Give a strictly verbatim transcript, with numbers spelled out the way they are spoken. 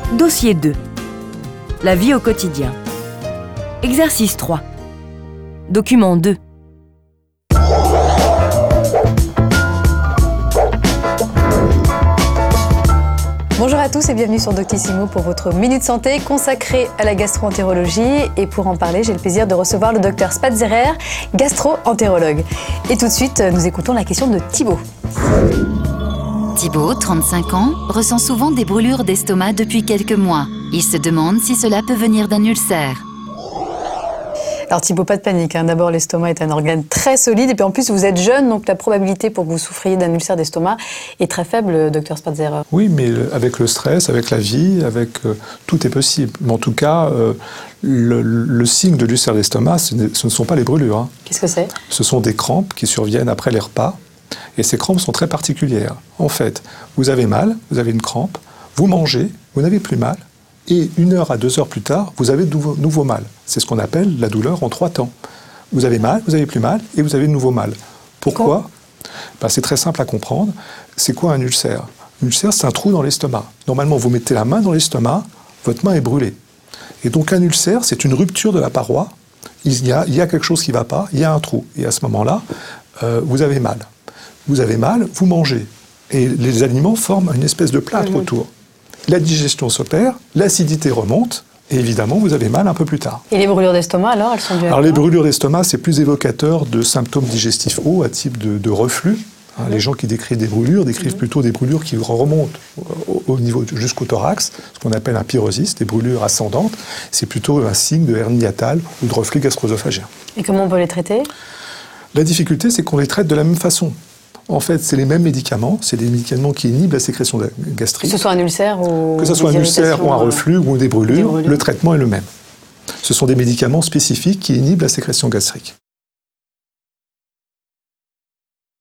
Dossier deux. La vie au quotidien. Exercice trois. Document deux. Bonjour à tous et bienvenue sur Doctissimo pour votre Minute Santé consacrée à la gastro-entérologie. Et pour en parler, j'ai le plaisir de recevoir le docteur Spatzerer, gastro-entérologue. Et tout de suite, nous écoutons la question de Thibaut. Thibaut, trente-cinq ans, ressent souvent des brûlures d'estomac depuis quelques mois. Il se demande si cela peut venir d'un ulcère. Alors Thibaut, pas de panique. Hein. D'abord, l'estomac est un organe très solide et puis en plus, vous êtes jeune, donc la probabilité pour que vous souffriez d'un ulcère d'estomac est très faible, docteur Spatzerer. Oui, mais avec le stress, avec la vie, avec euh, tout est possible. Mais en tout cas, euh, le, le signe de l'ulcère d'estomac, ce ne, ce ne sont pas les brûlures. Hein. Qu'est-ce que c'est? Ce sont des crampes qui surviennent après les repas. Et ces crampes sont très particulières. En fait, vous avez mal, vous avez une crampe, vous mangez, vous n'avez plus mal, et une heure à deux heures plus tard, vous avez de nouveau, nouveau mal. C'est ce qu'on appelle la douleur en trois temps. Vous avez mal, vous avez plus mal, et vous avez de nouveau mal. Pourquoi? Ben, c'est très simple à comprendre. C'est quoi un ulcère? Un ulcère, c'est un trou dans l'estomac. Normalement, vous mettez la main dans l'estomac, votre main est brûlée. Et donc un ulcère, c'est une rupture de la paroi. Il y a, il y a quelque chose qui ne va pas, il y a un trou. Et à ce moment-là, euh, vous avez mal. Vous avez mal, vous mangez. Et les aliments forment une espèce de plâtre mmh. autour. La digestion s'opère, l'acidité remonte, et évidemment, vous avez mal un peu plus tard. Et les brûlures d'estomac, alors, elles sont dues à Alors, quoi? les brûlures d'estomac, c'est plus évocateur de symptômes digestifs hauts, à type de, de reflux. Hein, mmh. Les gens qui décrivent des brûlures décrivent mmh. plutôt des brûlures qui remontent au, au niveau jusqu'au thorax, ce qu'on appelle un pyrosis, des brûlures ascendantes. C'est plutôt un signe de hernie hiatale ou de reflux gastro-œsophagien. Et comment on peut les traiter? La difficulté, c'est qu'on les traite de la même façon. En fait, c'est les mêmes médicaments, c'est des médicaments qui inhibent la sécrétion gastrique. Que ce soit un ulcère ou Que ce soit un ulcère ou un reflux ou des brûlures, des brûlures, le traitement est le même. Ce sont des médicaments spécifiques qui inhibent la sécrétion gastrique.